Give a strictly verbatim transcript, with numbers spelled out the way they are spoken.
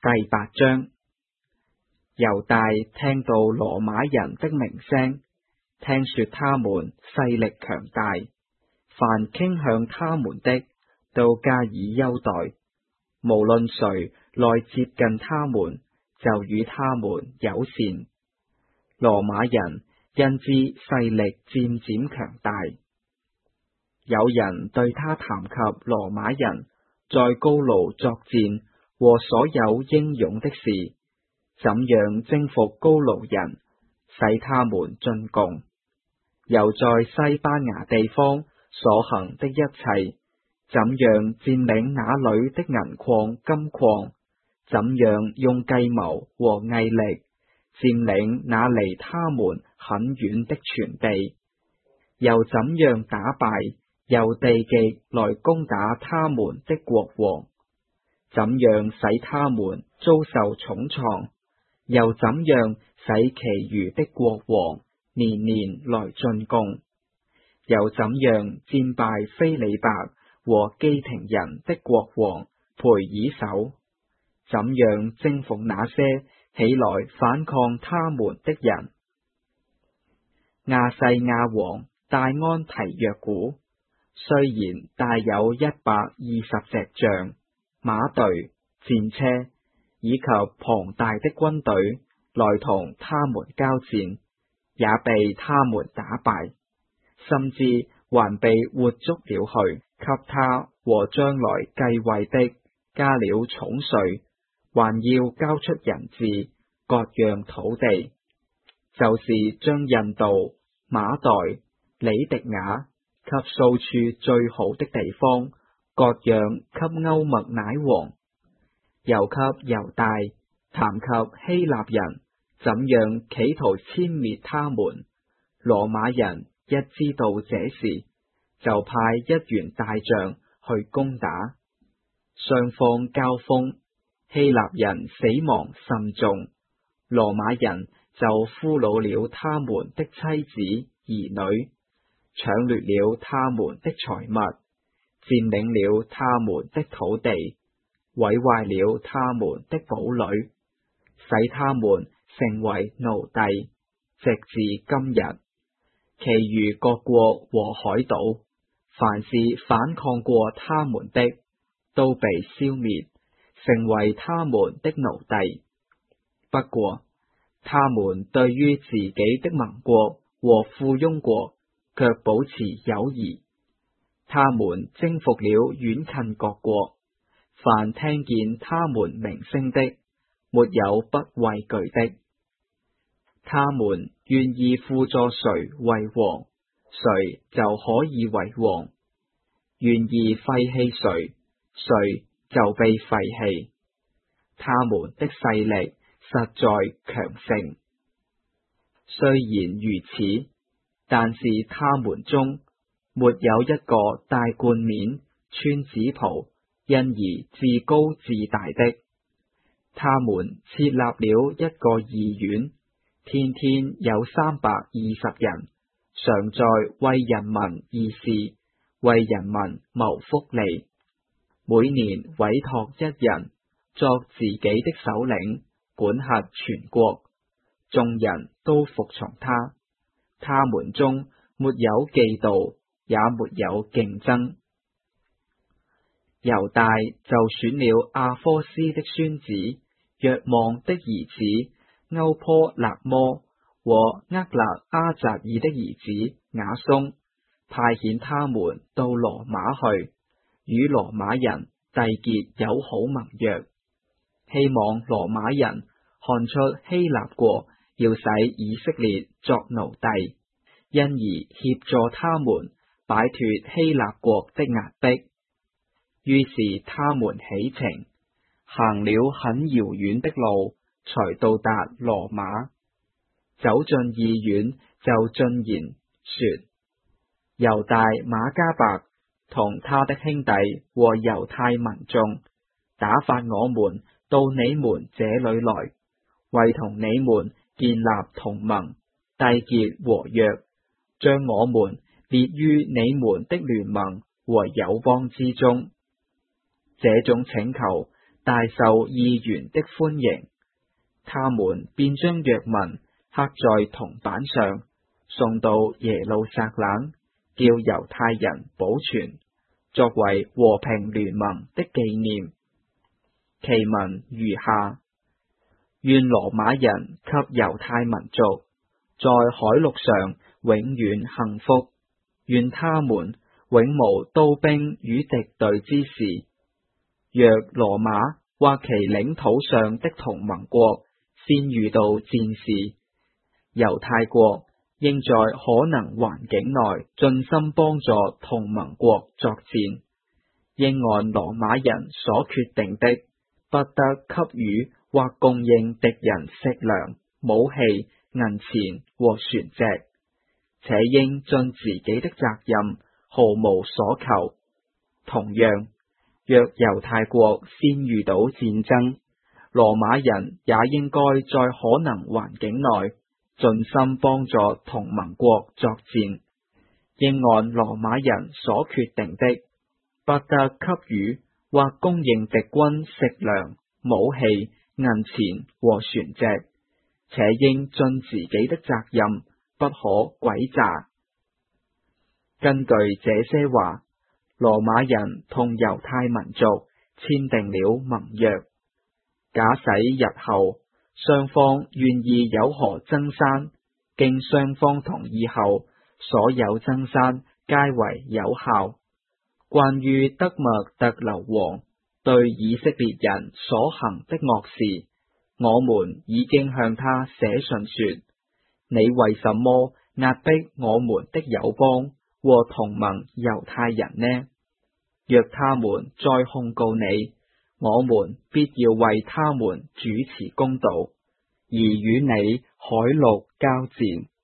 第八章，猶大聽到羅馬人的名聲，聽說他們勢力強大，凡傾向他們的都加以優待，無論誰來接近他們，就與他們友善。羅馬人因之勢力漸漸強大。有人對他談及羅馬人在高盧作戰和所有英勇的事，怎樣征服高盧人，使他們進貢，又在西班牙地方所行的一切，怎樣佔領那裏的銀礦金礦，怎樣用計謀和毅力佔領那離他們很遠的全地，又怎樣打敗由地極來攻打他們的國王，怎樣使他們遭受重創，又怎樣使其餘的國王年年來進貢，又怎樣戰敗菲里伯和基廷人的國王培爾首，怎樣征服那些起來反抗他們的人。亞細亞王大安提約古雖然帶有一百二十隻象、馬隊、戰車以及龐大的軍隊來同他們交戰，也被他們打敗，甚至還被活捉了去，給他和將來繼位的加了重稅，還要交出人質、各樣土地，就是將印度、馬代、里迪亞給數處最好的地方，各樣給歐麥乃王，又給猶大談及希臘人怎樣企圖殲滅他們。羅馬人一知道這事，就派一員大將去攻打，雙方交鋒，希臘人死亡甚重，羅馬人就俘虜了他們的妻子兒女，搶掠了他們的財物，佔領了他們的土地，毀壞了他們的堡壘，使他們成為奴隸，直至今日。其餘各國和海島，凡是反抗過他們的，都被消滅，成為他們的奴隸。不過，他們對於自己的盟國和附庸國卻保持友誼。他們征服了遠近各國，凡聽見他們名聲的，沒有不畏懼的。他們願意輔助誰為王，誰就可以為王；願意廢棄誰，誰就被廢棄。他們的勢力實在強盛。雖然如此，但是他們中沒有一個戴冠冕、穿紫袍，因而自高自大的。他們設立了一個議院，天天有三百二十人，常在為人民議事，為人民謀福利。每年委託一人作自己的首領，管轄全國，眾人都服從他。他們中沒有嫉妒，也沒有競爭。猶大就選了阿科斯的孫子若望的兒子歐坡勒摩和厄勒阿扎爾的兒子雅松，派遣他們到羅馬去，與羅馬人締結友好盟約，希望羅馬人看出希臘國要使以色列作奴隸，因而協助他們擺脫希臘國的壓迫。於是他們起程，行了很遙遠的路，才到達羅馬。走進議院，就進言說：猶大馬加伯同他的兄弟和猶太民眾打發我們到你們這裏來，為同你們建立同盟，締結和約，將我們列於你們的聯盟和友邦之中。這種請求大受議員的歡迎。他們便將約文刻在銅板上，送到耶路撒冷，叫猶太人保存，作為和平聯盟的紀念。其文如下：願羅馬人及猶太民族在海陸上永遠幸福，願他們永無刀兵與敵對之事。若羅馬或其領土上的同盟國先遇到戰事，猶太國應在可能環境內盡心幫助同盟國作戰，應按羅馬人所決定的，不得給予或供應敵人食糧、武器、銀錢和船隻，且應盡自己的責任，毫無所求。同樣，若猶太國先遇到戰爭，羅馬人也應該在可能環境內盡心幫助同盟國作戰，應按羅馬人所決定的，不得給予或供應敵軍食糧、武器、銀錢和船隻，且應盡自己的責任，不可詭詐。根據這些話，羅馬人同猶太民族簽訂了盟約。假使日後雙方願意有何增刪，經雙方同意後，所有增刪皆為有效。關於德默特流王對以色列人所行的惡事，我們已經向他寫信說：你為什麼壓迫我們的友邦和同盟猶太人呢？若他們再控告你，我們必要為他們主持公道，而與你海陸交戰。